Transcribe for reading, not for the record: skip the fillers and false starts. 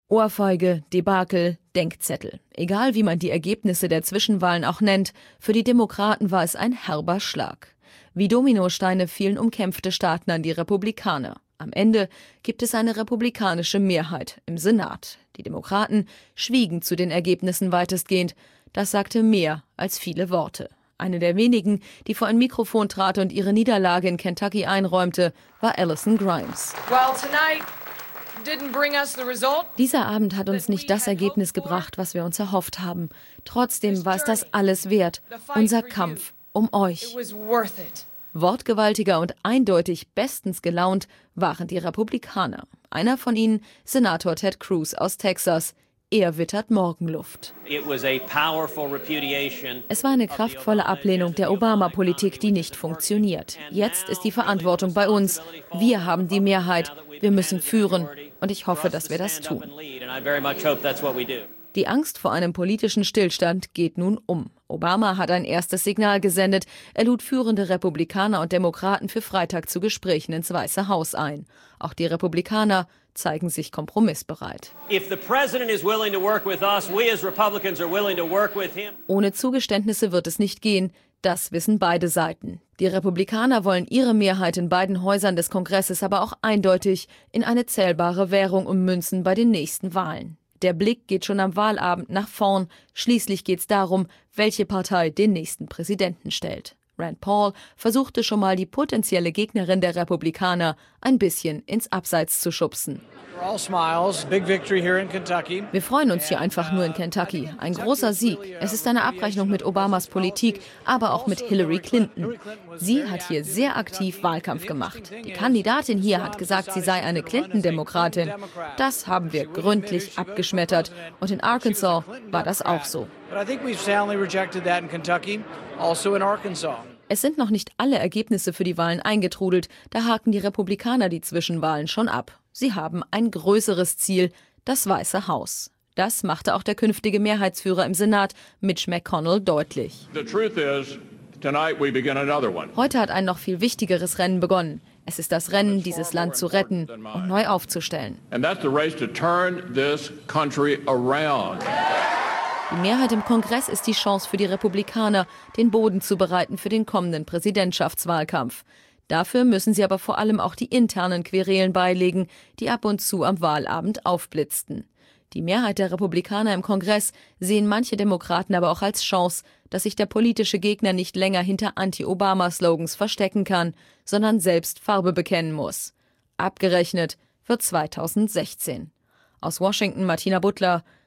Ohrfeige, Debakel, Denkzettel. Egal wie man die Ergebnisse der Zwischenwahlen auch nennt, für die Demokraten war es ein herber Schlag. Wie Dominosteine fielen umkämpfte Staaten an die Republikaner. Am Ende gibt es eine republikanische Mehrheit im Senat. Die Demokraten schwiegen zu den Ergebnissen weitestgehend. Das sagte mehr als viele Worte. Eine der wenigen, die vor ein Mikrofon trat und ihre Niederlage in Kentucky einräumte, war Allison Grimes. Dieser Abend hat uns nicht das Ergebnis gebracht, was wir uns erhofft haben. Trotzdem war es das alles wert, unser Kampf um euch. Wortgewaltiger und eindeutig bestens gelaunt waren die Republikaner. Einer von ihnen, Senator Ted Cruz aus Texas. Er wittert Morgenluft. Es war eine kraftvolle Ablehnung der Obama-Politik, die nicht funktioniert. Jetzt ist die Verantwortung bei uns. Wir haben die Mehrheit. Wir müssen führen. Und ich hoffe, dass wir das tun. Die Angst vor einem politischen Stillstand geht nun um. Obama hat ein erstes Signal gesendet. Er lud führende Republikaner und Demokraten für Freitag zu Gesprächen ins Weiße Haus ein. Auch die Republikaner zeigen sich kompromissbereit. Ohne Zugeständnisse wird es nicht gehen. Das wissen beide Seiten. Die Republikaner wollen ihre Mehrheit in beiden Häusern des Kongresses aber auch eindeutig in eine zählbare Währung ummünzen bei den nächsten Wahlen. Der Blick geht schon am Wahlabend nach vorn. Schließlich geht es darum, welche Partei den nächsten Präsidenten stellt. Rand Paul versuchte schon mal, die potenzielle Gegnerin der Republikaner ein bisschen ins Abseits zu schubsen. Wir freuen uns hier einfach nur in Kentucky. Ein großer Sieg. Es ist eine Abrechnung mit Obamas Politik, aber auch mit Hillary Clinton. Sie hat hier sehr aktiv Wahlkampf gemacht. Die Kandidatin hier hat gesagt, sie sei eine Clinton-Demokratin. Das haben wir gründlich abgeschmettert. Und in Arkansas war das auch so. Es sind noch nicht alle Ergebnisse für die Wahlen eingetrudelt. Da haken die Republikaner die Zwischenwahlen schon ab. Sie haben ein größeres Ziel, das Weiße Haus. Das machte auch der künftige Mehrheitsführer im Senat, Mitch McConnell, deutlich. Heute hat ein noch viel wichtigeres Rennen begonnen. Es ist das Rennen, dieses Land zu retten und neu aufzustellen. Die Mehrheit im Kongress ist die Chance für die Republikaner, den Boden zu bereiten für den kommenden Präsidentschaftswahlkampf. Dafür müssen sie aber vor allem auch die internen Querelen beilegen, die ab und zu am Wahlabend aufblitzten. Die Mehrheit der Republikaner im Kongress sehen manche Demokraten aber auch als Chance, dass sich der politische Gegner nicht länger hinter Anti-Obama-Slogans verstecken kann, sondern selbst Farbe bekennen muss. Abgerechnet wird 2016. Aus Washington, Martina Butler,